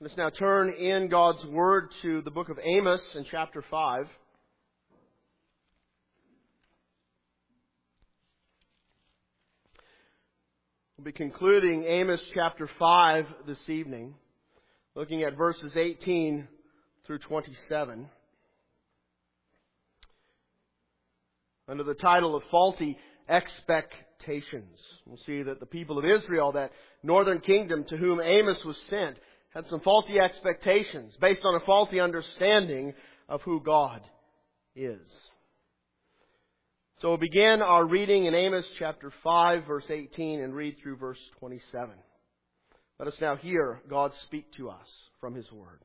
Let's now turn in God's Word to the book of Amos in chapter 5. We'll be concluding Amos chapter 5 this evening, looking at verses 18 through 27. Under the title of Faulty Expectations. We'll see that the people of Israel, that northern kingdom to whom Amos was sent, had some faulty expectations based on a faulty understanding of who God is. So we'll begin our reading in Amos chapter 5, verse 18, and read through verse 27. Let us now hear God speak to us from His Word.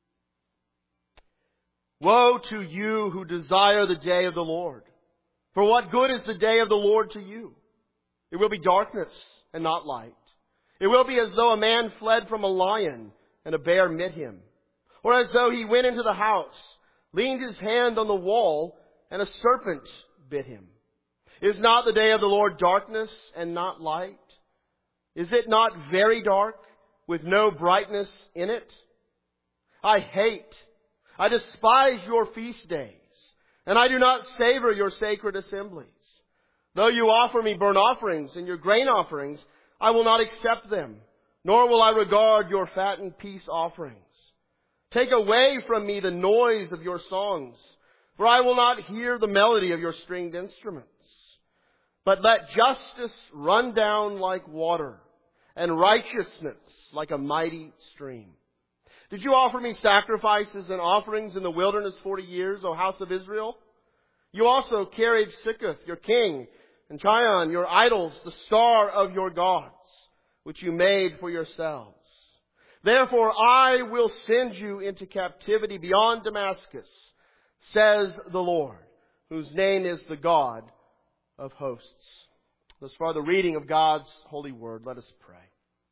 Woe to you who desire the day of the Lord! For what good is the day of the Lord to you? It will be darkness and not light. It will be as though a man fled from a lion and a bear met him. Or as though he went into the house, leaned his hand on the wall, and a serpent bit him. Is not the day of the Lord darkness and not light? Is it not very dark, with no brightness in it? I despise your feast days, and I do not savor your sacred assemblies. Though you offer me burnt offerings and your grain offerings, I will not accept them, nor will I regard your fattened peace offerings. Take away from me the noise of your songs, for I will not hear the melody of your stringed instruments. But let justice run down like water, and righteousness like a mighty stream. Did you offer me sacrifices and offerings in the wilderness 40 years, O house of Israel? You also carried Sikkuth, your king, and Chion, your idols, the star of your gods, which you made for yourselves. Therefore I will send you into captivity beyond Damascus, says the Lord, whose name is the God of hosts. Thus far the reading of God's holy word. Let us pray.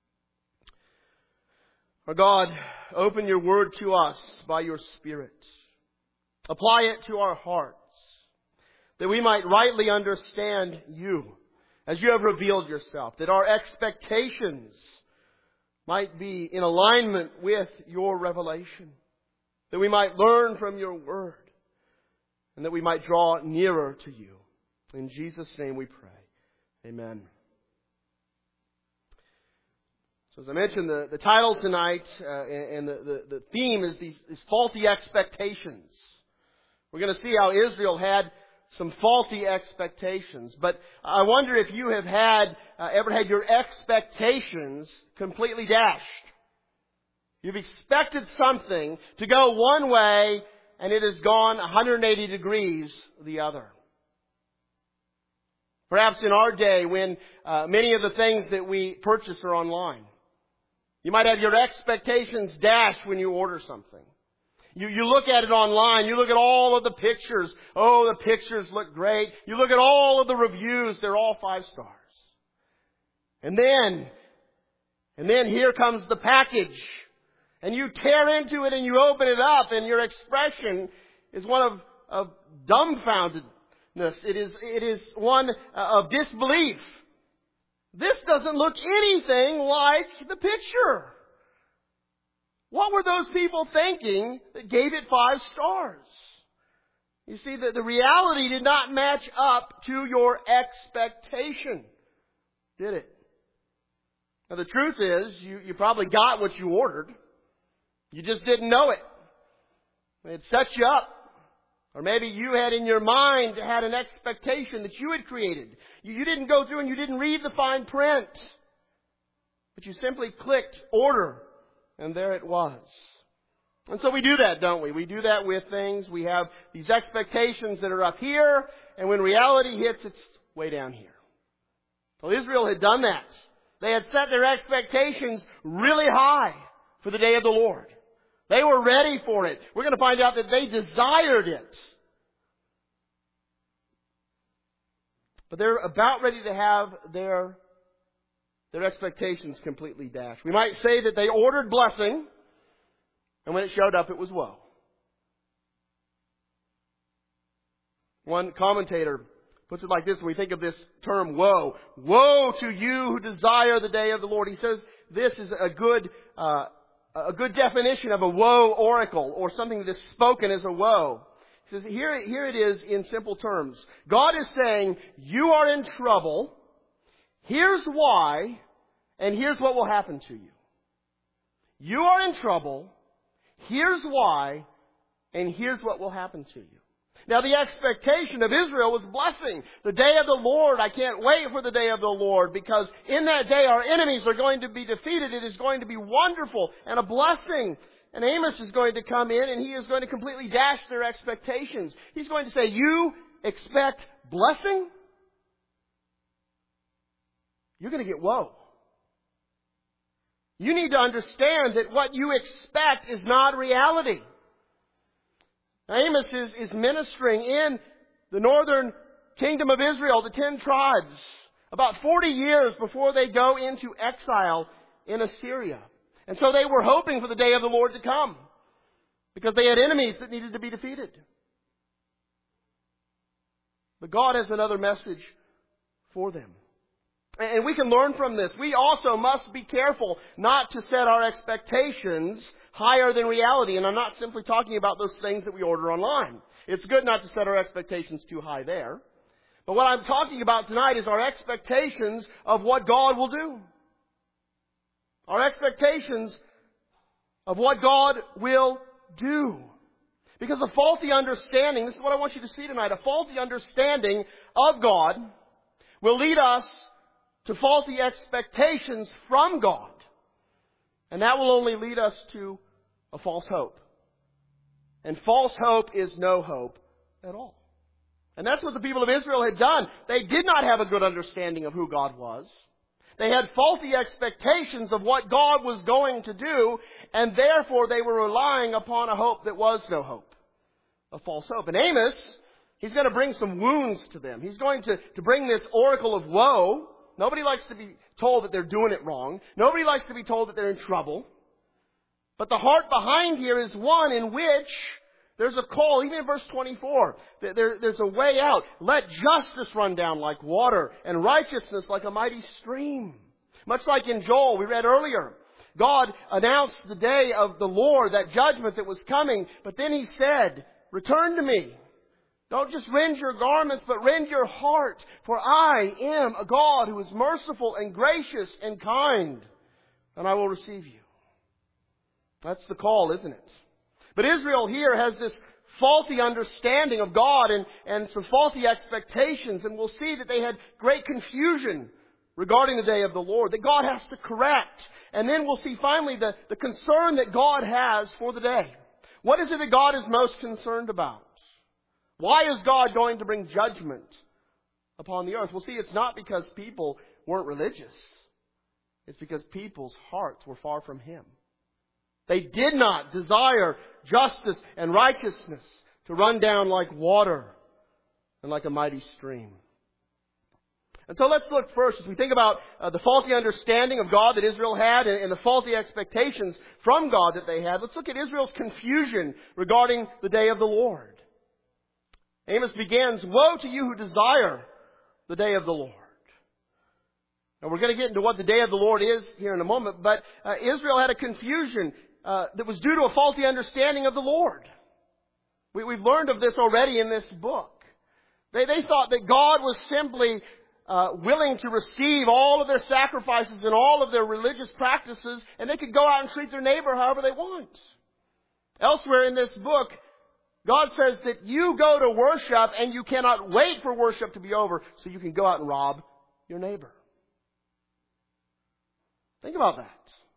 Our God, open your word to us by your Spirit. Apply it to our hearts, that we might rightly understand you as you have revealed yourself, that our expectations might be in alignment with your revelation, that we might learn from your word, and that we might draw nearer to you. In Jesus' name we pray. Amen. So as I mentioned, the title tonight and the theme is these faulty expectations. We're going to see how Israel had some faulty expectations. But I wonder if you have ever had your expectations completely dashed. You've expected something to go one way and it has gone 180 degrees the other. Perhaps in our day when many of the things that we purchase are online. You might have your expectations dashed when you order something. You look at it online. You look at all of the pictures. Oh, the pictures look great. You look at all of the reviews. They're all 5 stars. And then here comes the package. And you tear into it and you open it up and your expression is one of dumbfoundedness. It is one of disbelief. This doesn't look anything like the picture. What were those people thinking that gave it 5 stars? You see, the reality did not match up to your expectation, did it? Now the truth is, you probably got what you ordered. You just didn't know it. It set you up. Or maybe you had in your mind had an expectation that you had created. You didn't go through and you didn't read the fine print. But you simply clicked order. And there it was. And so we do that, don't we? We do that with things. We have these expectations that are up here. And when reality hits, it's way down here. Well, Israel had done that. They had set their expectations really high for the day of the Lord. They were ready for it. We're going to find out that they desired it. But they're about ready to have their expectations completely dashed. We might say that they ordered blessing, and when it showed up, it was woe. One commentator puts it like this when we think of this term woe. Woe to you who desire the day of the Lord. He says this is a good a good definition of a woe oracle, or something that is spoken as a woe. He says, here it is in simple terms. God is saying, you are in trouble. Here's why, and here's what will happen to you. You are in trouble. Here's why, and here's what will happen to you. Now, the expectation of Israel was blessing. The day of the Lord, I can't wait for the day of the Lord, because in that day our enemies are going to be defeated. It is going to be wonderful and a blessing. And Amos is going to come in and he is going to completely dash their expectations. He's going to say, you expect blessing? You're going to get woe. You need to understand that what you expect is not reality. Amos is ministering in the northern kingdom of Israel, the 10 tribes, about 40 years before they go into exile in Assyria. And so they were hoping for the day of the Lord to come, because they had enemies that needed to be defeated. But God has another message for them. And we can learn from this. We also must be careful not to set our expectations higher than reality. And I'm not simply talking about those things that we order online. It's good not to set our expectations too high there. But what I'm talking about tonight is our expectations of what God will do. Our expectations of what God will do. Because a faulty understanding, this is what I want you to see tonight, a faulty understanding of God will lead us to faulty expectations from God. And that will only lead us to a false hope. And false hope is no hope at all. And that's what the people of Israel had done. They did not have a good understanding of who God was. They had faulty expectations of what God was going to do, and therefore they were relying upon a hope that was no hope. A false hope. And Amos, he's going to bring some wounds to them. He's going to bring this oracle of woe. Nobody likes to be told that they're doing it wrong. Nobody likes to be told that they're in trouble. But the heart behind here is one in which there's a call, even in verse 24. There's a way out. Let justice run down like water and righteousness like a mighty stream. Much like in Joel, we read earlier. God announced the day of the Lord, that judgment that was coming. But then He said, return to me. Don't just rend your garments, but rend your heart. For I am a God who is merciful and gracious and kind. And I will receive you. That's the call, isn't it? But Israel here has this faulty understanding of God and some faulty expectations. And we'll see that they had great confusion regarding the day of the Lord that God has to correct. And then we'll see finally the concern that God has for the day. What is it that God is most concerned about? Why is God going to bring judgment upon the earth? Well, see, it's not because people weren't religious. It's because people's hearts were far from Him. They did not desire justice and righteousness to run down like water and like a mighty stream. And so let's look first, as we think about the faulty understanding of God that Israel had and the faulty expectations from God that they had. Let's look at Israel's confusion regarding the day of the Lord. Amos begins, woe to you who desire the day of the Lord. Now we're going to get into what the day of the Lord is here in a moment, but Israel had a confusion that was due to a faulty understanding of the Lord. We've learned of this already in this book. They thought that God was simply willing to receive all of their sacrifices and all of their religious practices, and they could go out and treat their neighbor however they want. Elsewhere in this book, God says that you go to worship and you cannot wait for worship to be over so you can go out and rob your neighbor. Think about that.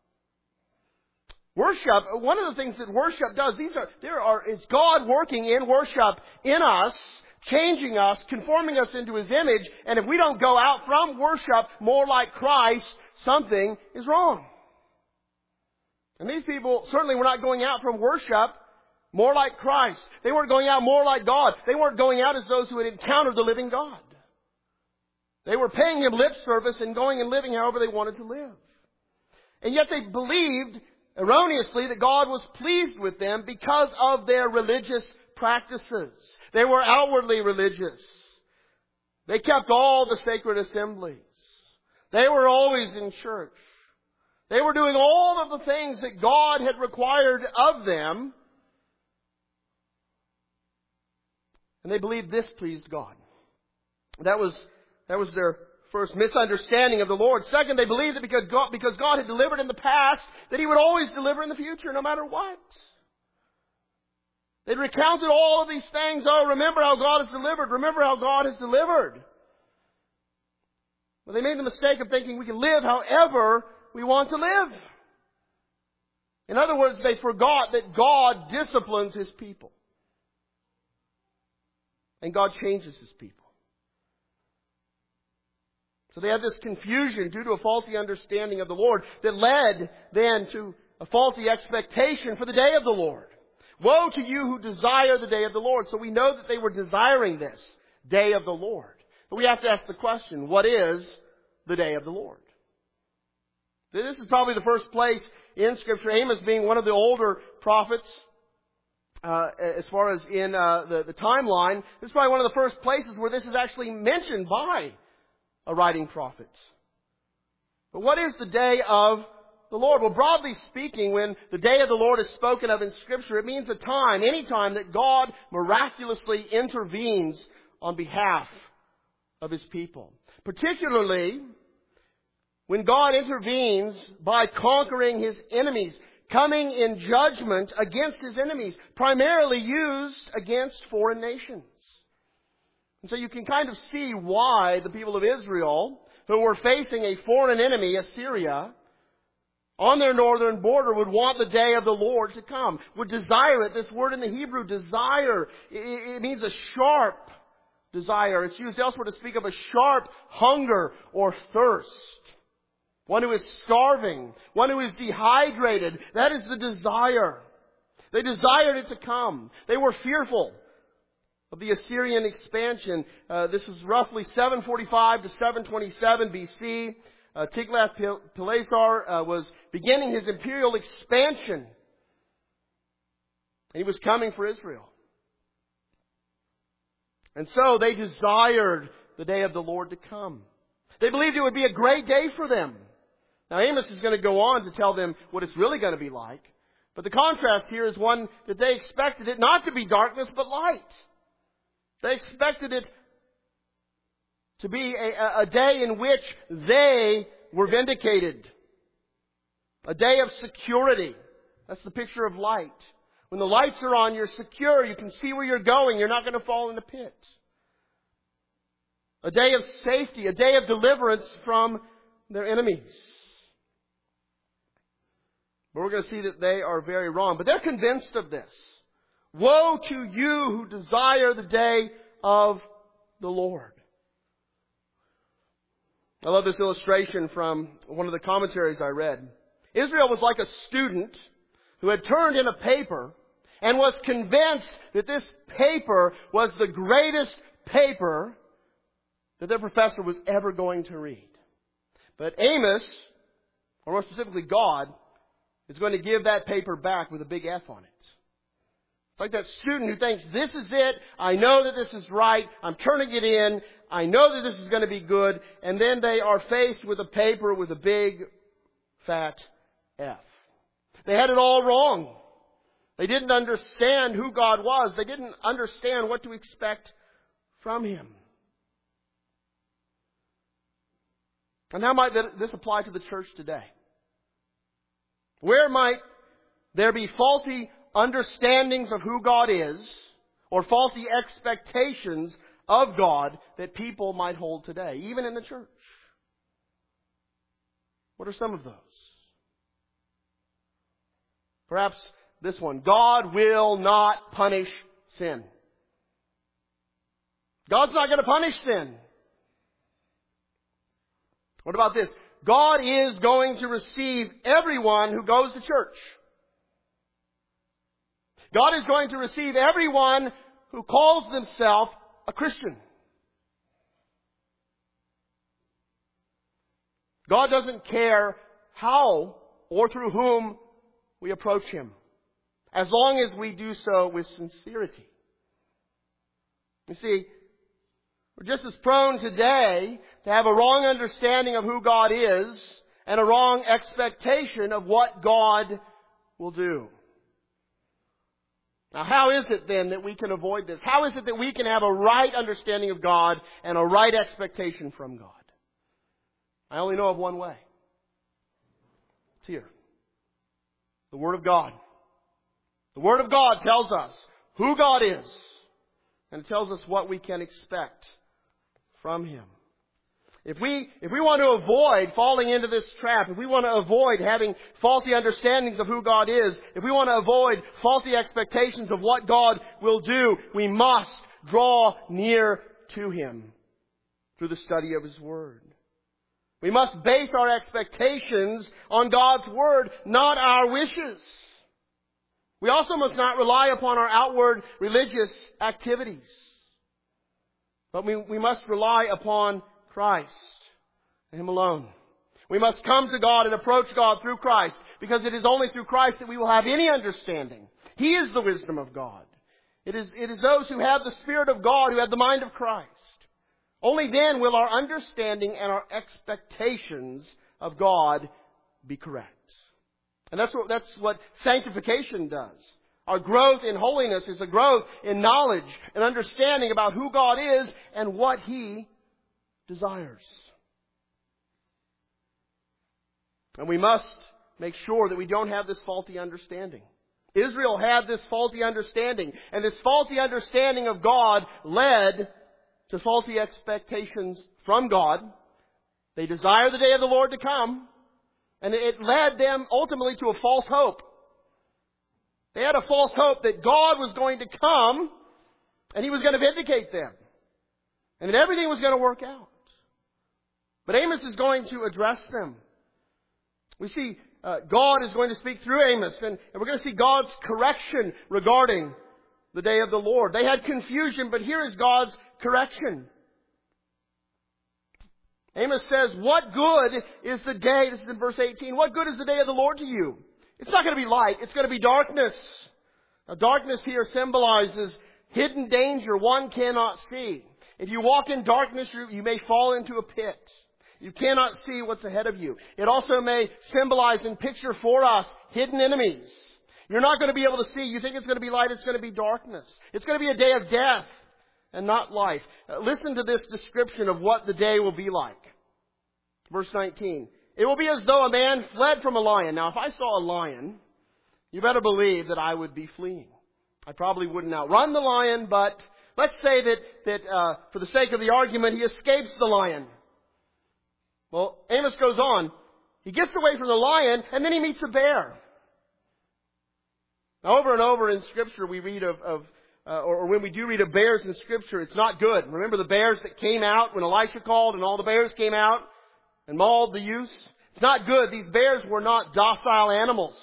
Worship, one of the things that worship does, is God working in worship in us, changing us, conforming us into His image, and if we don't go out from worship more like Christ, something is wrong. And these people certainly were not going out from worship more like Christ. They weren't going out more like God. They weren't going out as those who had encountered the living God. They were paying Him lip service and going and living however they wanted to live. And yet they believed erroneously that God was pleased with them because of their religious practices. They were outwardly religious. They kept all the sacred assemblies. They were always in church. They were doing all of the things that God had required of them. And they believed this pleased God. That was their first misunderstanding of the Lord. Second, they believed that because God had delivered in the past, that He would always deliver in the future, no matter what. They'd recounted all of these things. Oh, remember how God has delivered. Remember how God has delivered. But they made the mistake of thinking we can live however we want to live. In other words, they forgot that God disciplines His people. And God changes His people. So they had this confusion due to a faulty understanding of the Lord that led then to a faulty expectation for the day of the Lord. Woe to you who desire the day of the Lord. So we know that they were desiring this day of the Lord. But we have to ask the question, what is the day of the Lord? This is probably the first place in Scripture, Amos being one of the older prophets, as far as in the timeline, this is probably one of the first places where this is actually mentioned by a writing prophet. But what is the day of the Lord? Well, broadly speaking, when the day of the Lord is spoken of in Scripture, it means a time, any time that God miraculously intervenes on behalf of His people. Particularly when God intervenes by conquering His enemies, coming in judgment against His enemies, primarily used against foreign nations. And so you can kind of see why the people of Israel, who were facing a foreign enemy, Assyria, on their northern border, would want the day of the Lord to come, would desire it. This word in the Hebrew, desire, it means a sharp desire. It's used elsewhere to speak of a sharp hunger or thirst. One who is starving, one who is dehydrated. That is the desire. They desired it to come. They were fearful of the Assyrian expansion. This was roughly 745 to 727 BC. Tiglath-Pileser was beginning his imperial expansion. And he was coming for Israel. And so they desired the day of the Lord to come. They believed it would be a great day for them. Now Amos is going to go on to tell them what it's really going to be like. But the contrast here is one that they expected it not to be darkness but light. They expected it to be a day in which they were vindicated. A day of security. That's the picture of light. When the lights are on, you're secure. You can see where you're going. You're not going to fall in a pit. A day of safety. A day of deliverance from their enemies. But we're going to see that they are very wrong. But they're convinced of this. Woe to you who desire the day of the Lord. I love this illustration from one of the commentaries I read. Israel was like a student who had turned in a paper and was convinced that this paper was the greatest paper that their professor was ever going to read. But Amos, or more specifically God, is going to give that paper back with a big F on it. It's like that student who thinks, this is it. I know that this is right. I'm turning it in. I know that this is going to be good. And then they are faced with a paper with a big, fat F. They had it all wrong. They didn't understand who God was. They didn't understand what to expect from Him. And how might this apply to the church today? Where might there be faulty understandings of who God is, or faulty expectations of God that people might hold today, even in the church? What are some of those? Perhaps this one. God will not punish sin. God's not going to punish sin. What about this? God is going to receive everyone who goes to church. God is going to receive everyone who calls themselves a Christian. God doesn't care how or through whom we approach Him, as long as we do so with sincerity. You see, we're just as prone today to have a wrong understanding of who God is and a wrong expectation of what God will do. Now, how is it then that we can avoid this? How is it that we can have a right understanding of God and a right expectation from God? I only know of one way. It's here. The Word of God. The Word of God tells us who God is, and it tells us what we can expect from Him. If we want to avoid falling into this trap, if we want to avoid having faulty understandings of who God is, if we want to avoid faulty expectations of what God will do, we must draw near to Him through the study of His Word. We must base our expectations on God's Word, not our wishes. We also must not rely upon our outward religious activities. But we must rely upon Christ and Him alone. We must come to God and approach God through Christ, because it is only through Christ that we will have any understanding. He is the wisdom of God. It is those who have the Spirit of God, who have the mind of Christ. Only then will our understanding and our expectations of God be correct. And that's what sanctification does. Our growth in holiness is a growth in knowledge and understanding about who God is and what He desires. And we must make sure that we don't have this faulty understanding. Israel had this faulty understanding, and this faulty understanding of God led to faulty expectations from God. They desire the day of the Lord to come, and it led them ultimately to a false hope. They had a false hope that God was going to come and He was going to vindicate them, and that everything was going to work out. But Amos is going to address them. We see God is going to speak through Amos, and we're going to see God's correction regarding the day of the Lord. They had confusion, but here is God's correction. Amos says, what good is the day, this is in verse 18, what good is the day of the Lord to you? It's not going to be light, it's going to be darkness. Now, darkness here symbolizes hidden danger one cannot see. If you walk in darkness, you may fall into a pit. You cannot see what's ahead of you. It also may symbolize and picture for us hidden enemies. You're not going to be able to see. You think it's going to be light, it's going to be darkness. It's going to be a day of death and not life. Listen to this description of what the day will be like. Verse 19. It will be as though a man fled from a lion. Now, if I saw a lion, you better believe that I would be fleeing. I probably wouldn't outrun the lion, but let's say that for the sake of the argument, he escapes the lion. Well, Amos goes on. He gets away from the lion, and then he meets a bear. Now, over and over in Scripture, we read or when we do read of bears in Scripture, it's not good. Remember the bears that came out when Elisha called, and all the bears came out and mauled the youths? It's not good. These bears were not docile animals.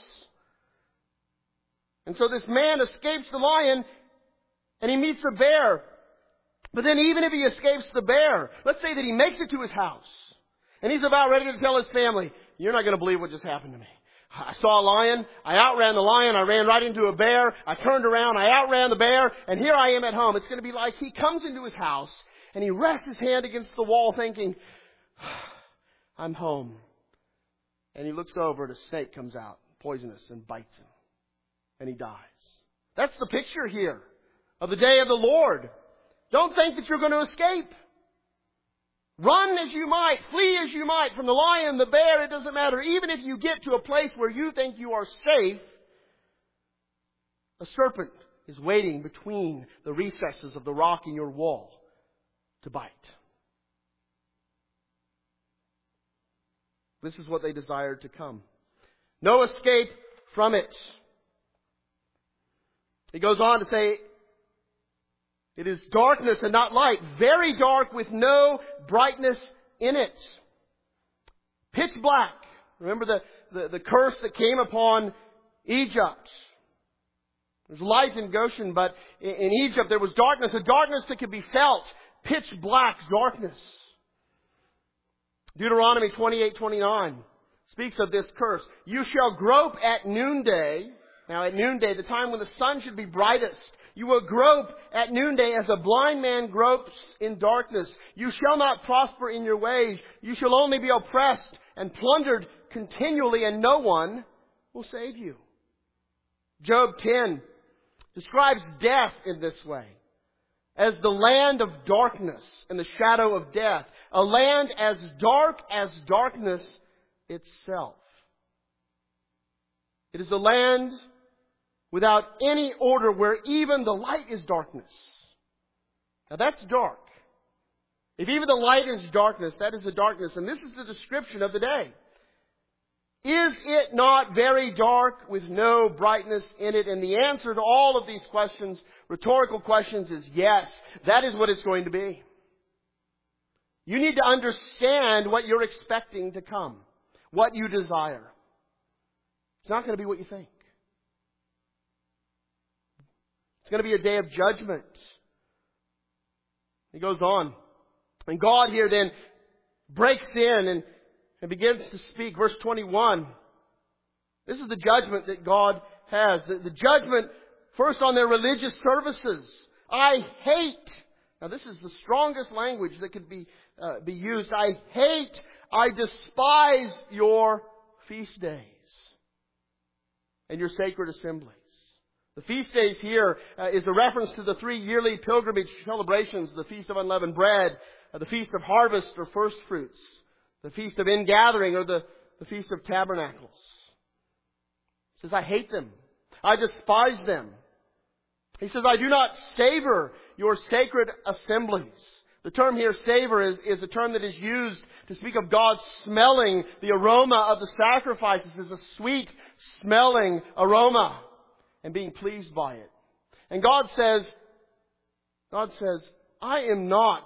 And so this man escapes the lion, and he meets a bear. But then even if he escapes the bear, let's say that he makes it to his house, and he's about ready to tell his family, you're not going to believe what just happened to me. I saw a lion, I outran the lion, I ran right into a bear, I turned around, I outran the bear, and here I am at home. It's going to be like he comes into his house, and he rests his hand against the wall thinking, I'm home. And he looks over and a snake comes out, poisonous, and bites him. And he dies. That's the picture here of the day of the Lord. Don't think that you're going to escape. Run as you might, flee as you might from the lion, the bear, it doesn't matter. Even if you get to a place where you think you are safe, a serpent is waiting between the recesses of the rock in your wall to bite. This is what they desired to come. No escape from it. He goes on to say, it is darkness and not light, very dark with no brightness in it. Pitch black. Remember the curse that came upon Egypt. There's light in Goshen, but in Egypt there was darkness, a darkness that could be felt. Pitch black darkness. Deuteronomy 28:29 speaks of this curse. You shall grope at noonday. Now at noonday, the time when the sun should be brightest, you will grope at noonday as a blind man gropes in darkness. You shall not prosper in your ways. You shall only be oppressed and plundered continually and no one will save you. Job 10 describes death in this way. As the land of darkness and the shadow of death. A land as dark as darkness itself. It is a land without any order where even the light is darkness. Now that's dark. If even the light is darkness, that is a darkness. And this is the description of the day. Is it not very dark with no brightness in it? And the answer to all of these questions, rhetorical questions, is yes. That is what it's going to be. You need to understand what you're expecting to come. What you desire. It's not going to be what you think. It's going to be a day of judgment. He goes on. And God here then breaks in and begins to speak. Verse 21. This is the judgment that God has. The judgment first on their religious services. I hate. Now this is the strongest language that could be used. I hate, I despise your feast days and your sacred assemblies. The feast days here is a reference to the 3 yearly pilgrimage celebrations. The Feast of Unleavened Bread, the Feast of Harvest or First Fruits, the Feast of Ingathering or the Feast of Tabernacles. He says, I hate them. I despise them. He says, I do not savor your sacred assemblies. The term here, savor, is a term that is used to speak of God smelling the aroma of the sacrifices as a sweet smelling aroma and being pleased by it. And God says, I am not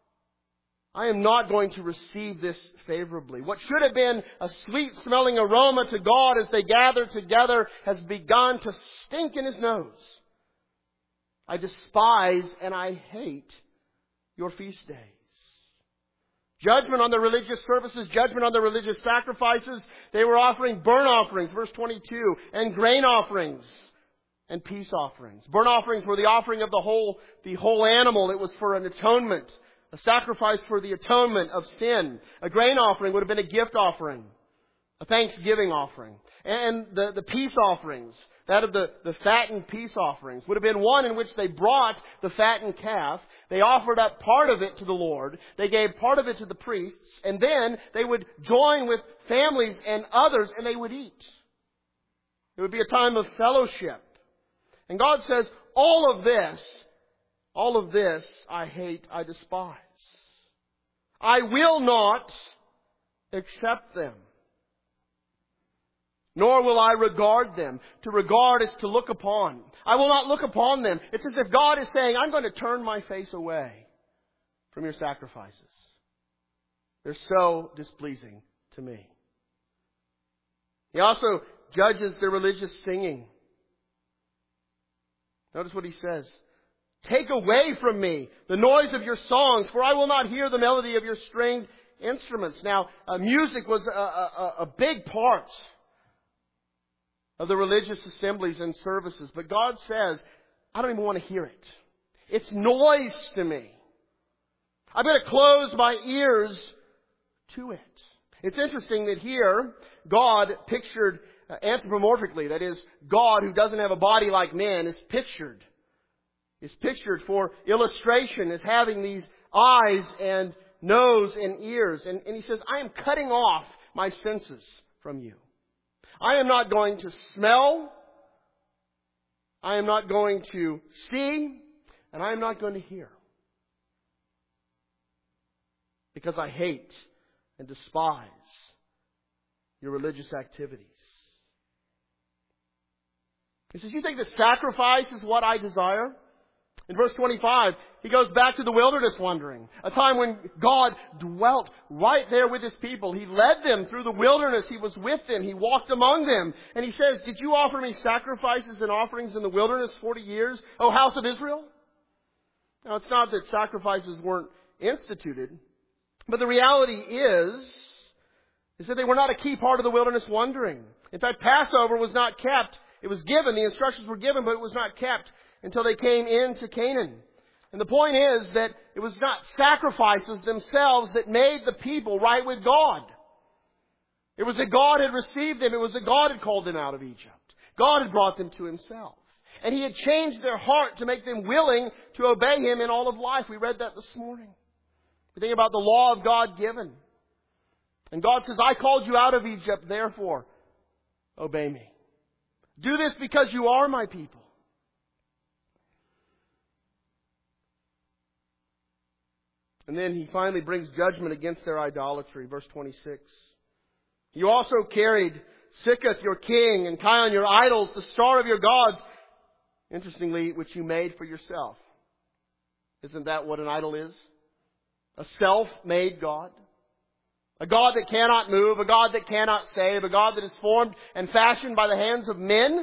going to receive this favorably. What should have been a sweet smelling aroma to God as they gather together has begun to stink in His nose. I despise and I hate your feast days. Judgment on the religious services, judgment on the religious sacrifices. They were offering burnt offerings, verse 22, and grain offerings and peace offerings. Burnt offerings were the offering of the whole animal. It was for an atonement, a sacrifice for the atonement of sin. A grain offering would have been a gift offering, a thanksgiving offering. And the peace offerings, that of the fattened peace offerings, would have been one in which they brought the fattened calf. They offered up part of it to the Lord. They gave part of it to the priests. And then they would join with families and others and they would eat. It would be a time of fellowship. And God says, all of this I hate, I despise. I will not accept them. Nor will I regard them. To regard is to look upon. I will not look upon them. It's as if God is saying, I'm going to turn my face away from your sacrifices. They're so displeasing to me. He also judges their religious singing. Notice what he says. Take away from me the noise of your songs, for I will not hear the melody of your stringed instruments. Now, music was a big part of the religious assemblies and services. But God says, I don't even want to hear it. It's noise to me. I better close my ears to it. It's interesting that here, God pictured anthropomorphically, that is, God who doesn't have a body like man, is pictured for illustration as having these eyes and nose and ears. And he says, I am cutting off my senses from you. I am not going to smell. I am not going to see. And I am not going to hear. Because I hate and despise your religious activities. He says, you think that sacrifice is what I desire? In verse 25, he goes back to the wilderness wandering. A time when God dwelt right there with His people. He led them through the wilderness. He was with them. He walked among them. And He says, did you offer me sacrifices and offerings in the wilderness 40 years, O house of Israel? Now, it's not that sacrifices weren't instituted. But the reality is that they were not a key part of the wilderness wandering. In fact, Passover was not kept. It was given. The instructions were given, but it was not kept until they came into Canaan. And the point is that it was not sacrifices themselves that made the people right with God. It was that God had received them. It was that God had called them out of Egypt. God had brought them to Himself. And He had changed their heart to make them willing to obey Him in all of life. We read that this morning. We think about the law of God given. And God says, I called you out of Egypt, therefore obey me. Do this because you are my people. And then He finally brings judgment against their idolatry. Verse 26. You also carried Sikkuth, your king, and Kion, your idols, the star of your gods, interestingly, which you made for yourself. Isn't that what an idol is? A self-made God. A God that cannot move, a God that cannot save, a God that is formed and fashioned by the hands of men.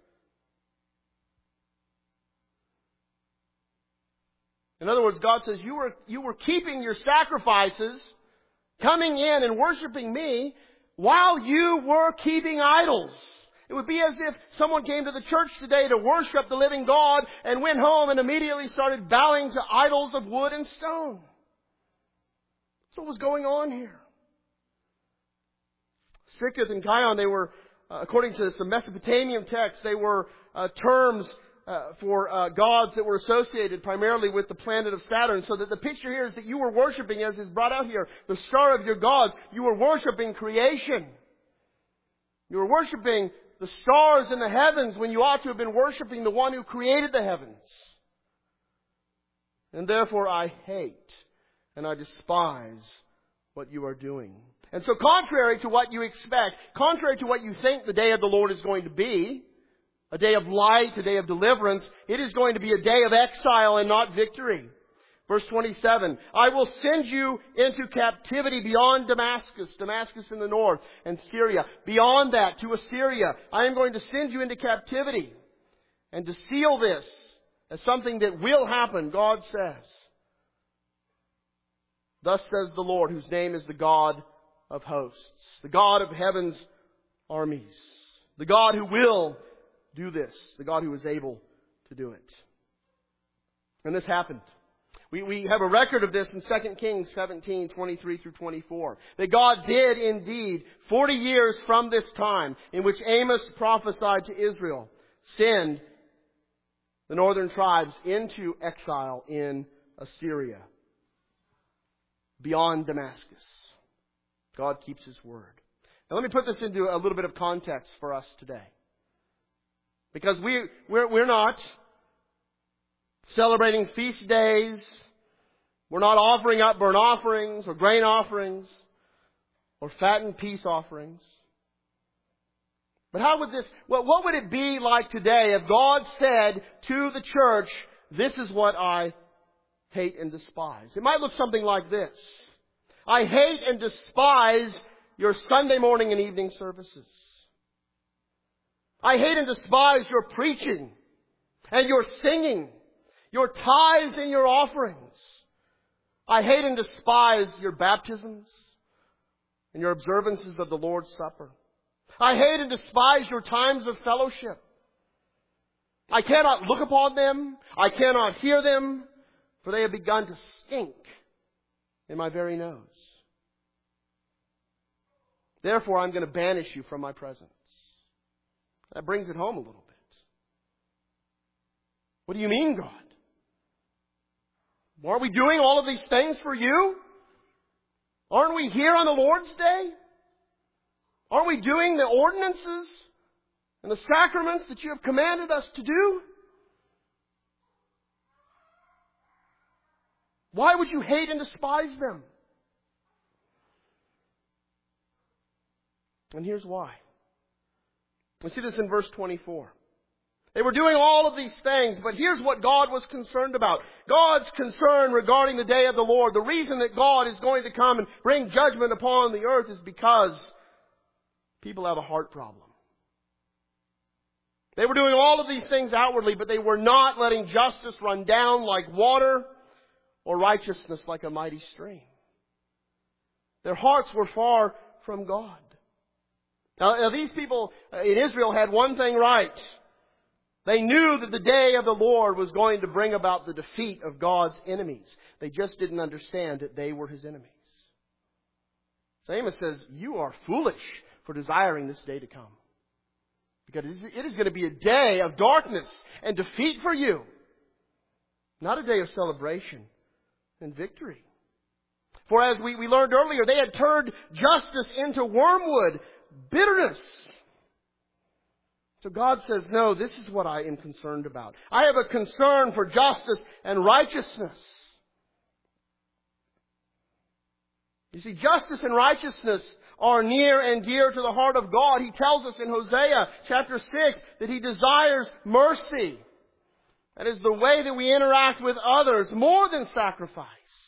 In other words, God says, you were keeping your sacrifices, coming in and worshiping me, while you were keeping idols. It would be as if someone came to the church today to worship the living God and went home and immediately started bowing to idols of wood and stone. That's what was going on here. Sikkuth and Kion, they were, according to some Mesopotamian texts, they were terms for gods that were associated primarily with the planet of Saturn. So that the picture here is that you were worshiping, as is brought out here, the star of your gods. You were worshiping creation. You were worshiping the stars in the heavens when you ought to have been worshiping the one who created the heavens. And therefore I hate and I despise what you are doing. And so contrary to what you expect, contrary to what you think the day of the Lord is going to be, a day of light, a day of deliverance, it is going to be a day of exile and not victory. Verse 27, I will send you into captivity beyond Damascus, Damascus in the north, and Syria. Beyond that, to Assyria. I am going to send you into captivity. And to seal this as something that will happen, God says, thus says the Lord, whose name is the God of hosts, the God of heaven's armies, the God who will do this, the God who is able to do it. And this happened. We have a record of this in 2 Kings 17, 23 through 24. That God did indeed, 40 years from this time in which Amos prophesied to Israel, send the northern tribes into exile in Assyria, beyond Damascus. God keeps His word. Now let me put this into a little bit of context for us today. Because we're not celebrating feast days. We're not offering up burnt offerings or grain offerings or fattened peace offerings. But how would this, what would it be like today if God said to the church, this is what I hate and despise? It might look something like this. I hate and despise your Sunday morning and evening services. I hate and despise your preaching and your singing, your tithes and your offerings. I hate and despise your baptisms and your observances of the Lord's Supper. I hate and despise your times of fellowship. I cannot look upon them. I cannot hear them, for they have begun to stink in my very nose. Therefore, I'm going to banish you from my presence. That brings it home a little bit. What do you mean, God? Aren't we doing all of these things for you? Aren't we here on the Lord's Day? Aren't we doing the ordinances and the sacraments that you have commanded us to do? Why would you hate and despise them? And here's why. We see this in verse 24. They were doing all of these things, but here's what God was concerned about. God's concern regarding the day of the Lord, the reason that God is going to come and bring judgment upon the earth is because people have a heart problem. They were doing all of these things outwardly, but they were not letting justice run down like water or righteousness like a mighty stream. Their hearts were far from God. Now these people in Israel had one thing right. They knew that the day of the Lord was going to bring about the defeat of God's enemies. They just didn't understand that they were His enemies. So Amos says, you are foolish for desiring this day to come. Because it is going to be a day of darkness and defeat for you. Not a day of celebration and victory. For as we learned earlier, they had turned justice into wormwood, bitterness. So God says, no, this is what I am concerned about. I have a concern for justice and righteousness. You see, justice and righteousness are near and dear to the heart of God. He tells us in Hosea chapter 6 that He desires mercy. That is the way that we interact with others more than sacrifice.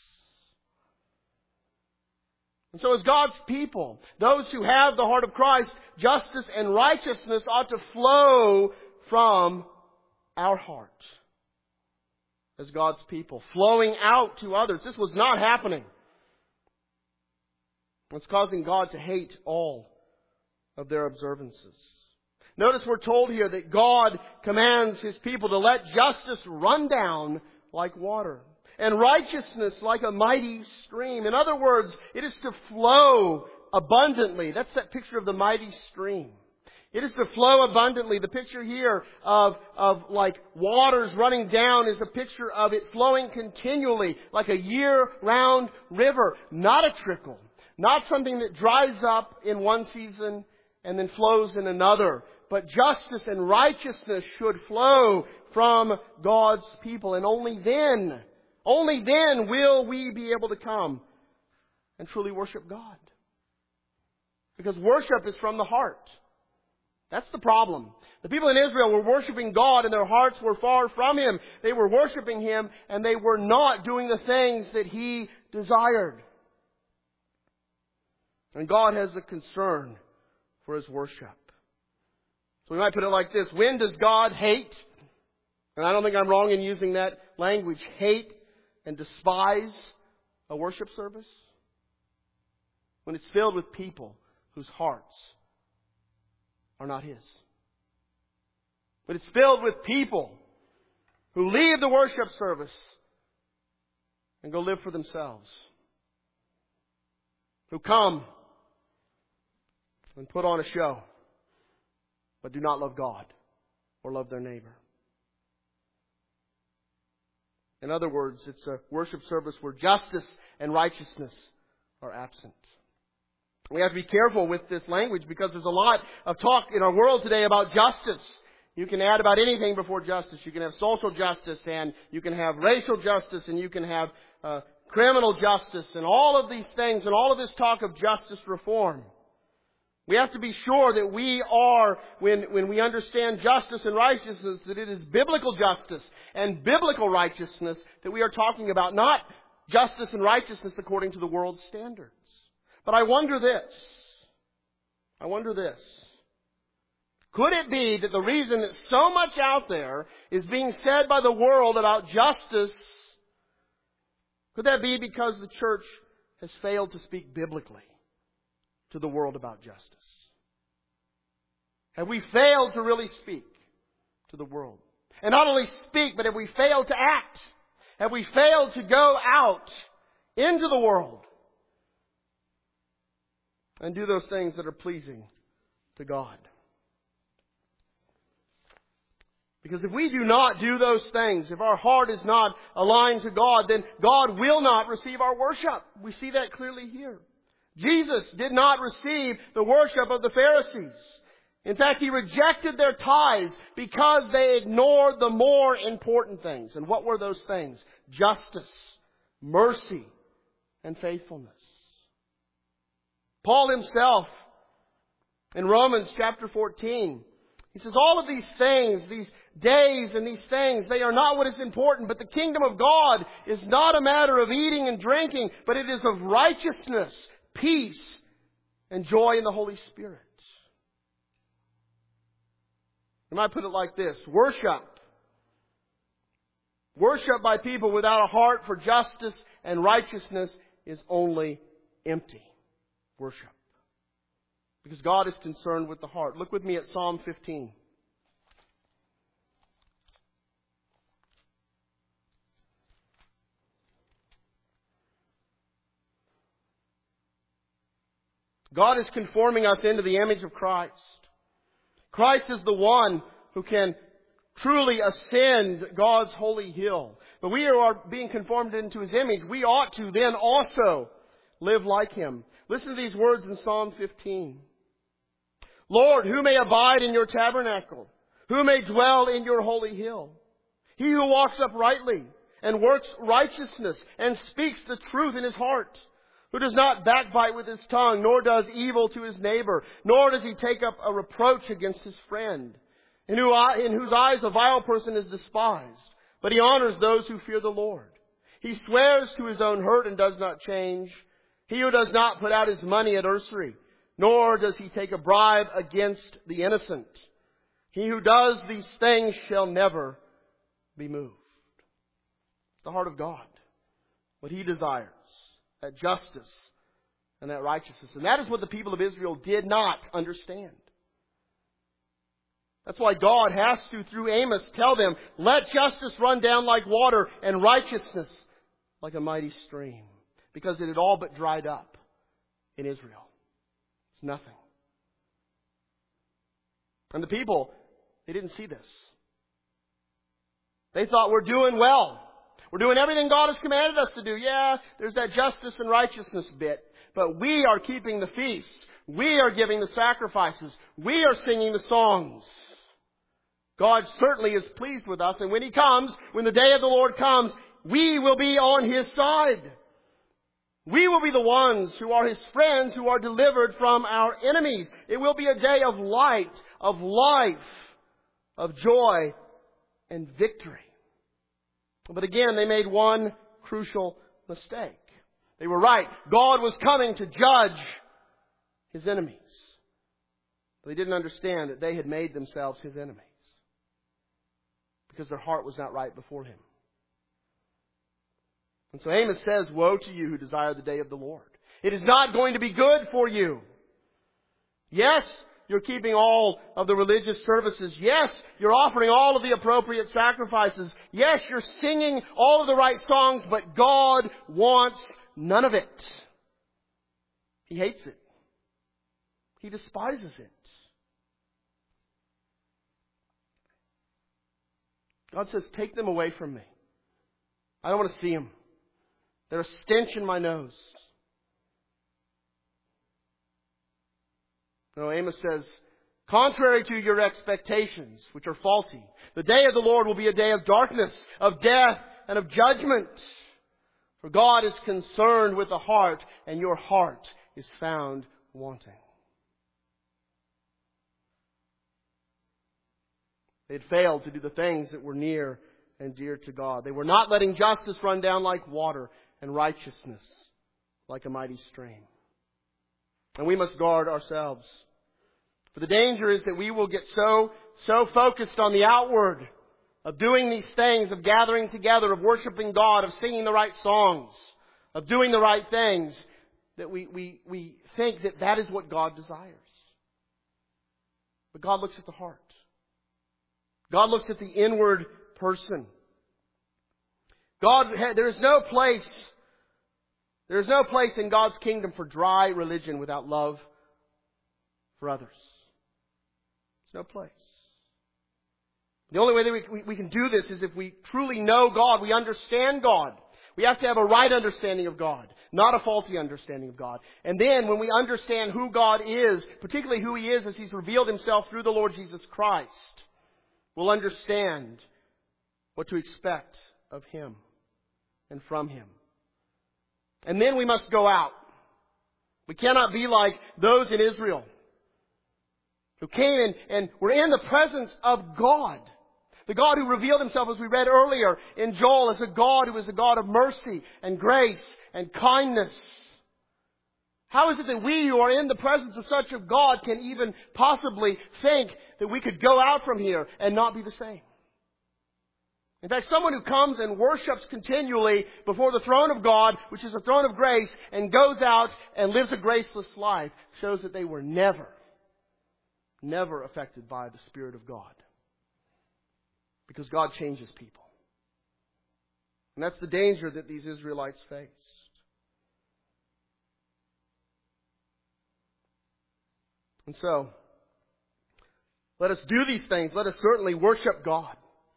And so as God's people, those who have the heart of Christ, justice and righteousness ought to flow from our heart. As God's people, flowing out to others. This was not happening. It's causing God to hate all of their observances. Notice we're told here that God commands His people to let justice run down like water and righteousness like a mighty stream. In other words, it is to flow abundantly. That's that picture of the mighty stream. It is to flow abundantly. The picture here of like waters running down is a picture of it flowing continually like a year-round river. Not a trickle. Not something that dries up in one season and then flows in another. But justice and righteousness should flow from God's people. And only then will we be able to come and truly worship God. Because worship is from the heart. That's the problem. The people in Israel were worshiping God and their hearts were far from Him. They were worshiping Him and they were not doing the things that He desired. And God has a concern for His worship. So we might put it like this. When does God hate? And I don't think I'm wrong in using that language. Hate and despise a worship service? When it's filled with people whose hearts are not His. When it's filled with people who leave the worship service and go live for themselves. Who come and put on a show, but do not love God or love their neighbor. In other words, it's a worship service where justice and righteousness are absent. We have to be careful with this language because there's a lot of talk in our world today about justice. You can add about anything before justice. You can have social justice and you can have racial justice and you can have criminal justice and all of these things and all of this talk of justice reform. We have to be sure that we are, when we understand justice and righteousness, that it is biblical justice and biblical righteousness that we are talking about, not justice and righteousness according to the world's standards. But I wonder this. Could it be that the reason that so much out there is being said by the world about justice, could that be because the church has failed to speak biblically to the world about justice? Have we failed to really speak to the world? And not only speak, but have we failed to act? Have we failed to go out into the world and do those things that are pleasing to God? Because if we do not do those things, if our heart is not aligned to God, then God will not receive our worship. We see that clearly here. Jesus did not receive the worship of the Pharisees. In fact, He rejected their tithes because they ignored the more important things. And what were those things? Justice, mercy, and faithfulness. Paul himself, in Romans chapter 14, he says, all of these things, these days and these things, they are not what is important. But the kingdom of God is not a matter of eating and drinking, but it is of righteousness, peace, and joy in the Holy Spirit. I might put it like this. Worship by people without a heart for justice and righteousness is only empty worship. Because God is concerned with the heart. Look with me at Psalm 15. God is conforming us into the image of Christ. Christ is the one who can truly ascend God's holy hill. But we are being conformed into His image. We ought to then also live like Him. Listen to these words in Psalm 15. Lord, who may abide in your tabernacle? Who may dwell in your holy hill? He who walks uprightly and works righteousness and speaks the truth in his heart, who does not backbite with his tongue, nor does evil to his neighbor, nor does he take up a reproach against his friend, in whose eyes a vile person is despised, but he honors those who fear the Lord. He swears to his own hurt and does not change. He who does not put out his money at usury, nor does he take a bribe against the innocent. He who does these things shall never be moved. It's the heart of God. What He desires. That justice and that righteousness. And that is what the people of Israel did not understand. That's why God has to, through Amos, tell them, let justice run down like water and righteousness like a mighty stream. Because it had all but dried up in Israel. It's nothing. And the people, they didn't see this. They thought, we're doing well. We're doing everything God has commanded us to do. Yeah, there's that justice and righteousness bit. But we are keeping the feasts. We are giving the sacrifices. We are singing the songs. God certainly is pleased with us. And when He comes, when the day of the Lord comes, we will be on His side. We will be the ones who are His friends, who are delivered from our enemies. It will be a day of light, of life, of joy and victory. But again, they made one crucial mistake. They were right. God was coming to judge His enemies. But they didn't understand that they had made themselves His enemies. Because their heart was not right before Him. And so Amos says, woe to you who desire the day of the Lord. It is not going to be good for you. Yes, you're keeping all of the religious services. Yes, you're offering all of the appropriate sacrifices. Yes, you're singing all of the right songs, but God wants none of it. He hates it. He despises it. God says, take them away from me. I don't want to see them. They're a stench in my nose. No, Amos says, contrary to your expectations, which are faulty, the day of the Lord will be a day of darkness, of death, and of judgment. For God is concerned with the heart, and your heart is found wanting. They had failed to do the things that were near and dear to God. They were not letting justice run down like water and righteousness like a mighty stream. And we must guard ourselves. For the danger is that we will get so focused on the outward, of doing these things, of gathering together, of worshiping God, of singing the right songs, of doing the right things, that we think that that is what God desires. But God looks at the heart. God looks at the inward person. There is no place in God's kingdom for dry religion without love for others. There's no place. The only way that we can do this is if we truly know God, we understand God. We have to have a right understanding of God, not a faulty understanding of God. And then when we understand who God is, particularly who He is as He's revealed Himself through the Lord Jesus Christ, we'll understand what to expect of Him and from Him. And then we must go out. We cannot be like those in Israel who came and were in the presence of God. The God who revealed Himself, as we read earlier in Joel, as a God who is a God of mercy and grace and kindness. How is it that we who are in the presence of such a God can even possibly think that we could go out from here and not be the same? In fact, someone who comes and worships continually before the throne of God, which is a throne of grace, and goes out and lives a graceless life, shows that they were never affected by the Spirit of God. Because God changes people. And that's the danger that these Israelites faced. And so, let us do these things. Let us certainly worship God.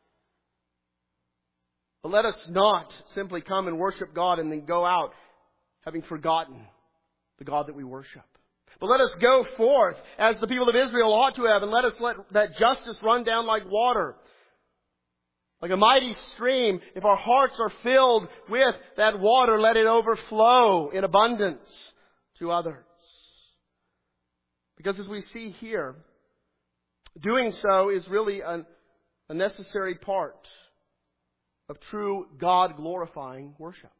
But let us not simply come and worship God and then go out having forgotten the God that we worship. But let us go forth as the people of Israel ought to have, and let us let that justice run down like water. Like a mighty stream, if our hearts are filled with that water, let it overflow in abundance to others. Because as we see here, doing so is really a necessary part of true God-glorifying worship.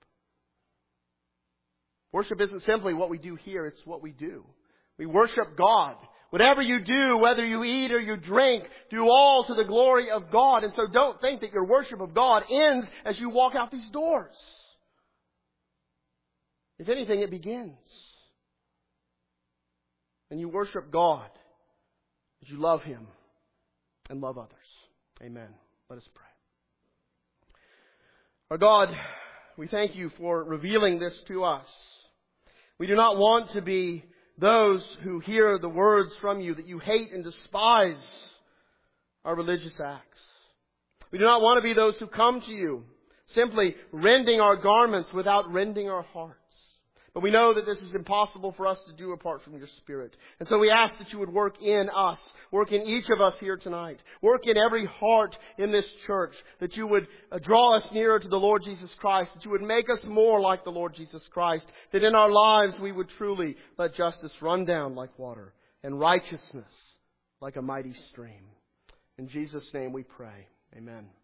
Worship isn't simply what we do here, it's what we do. We worship God. Whatever you do, whether you eat or you drink, do all to the glory of God. And so don't think that your worship of God ends as you walk out these doors. If anything, it begins. And you worship God as you love Him and love others. Amen. Let us pray. Our God, we thank You for revealing this to us. We do not want to be those who hear the words from You that You hate and despise our religious acts. We do not want to be those who come to You simply rending our garments without rending our hearts. But we know that this is impossible for us to do apart from Your Spirit. And so we ask that You would work in us, work in each of us here tonight, work in every heart in this church, that You would draw us nearer to the Lord Jesus Christ, that You would make us more like the Lord Jesus Christ, that in our lives we would truly let justice run down like water and righteousness like a mighty stream. In Jesus' name we pray. Amen.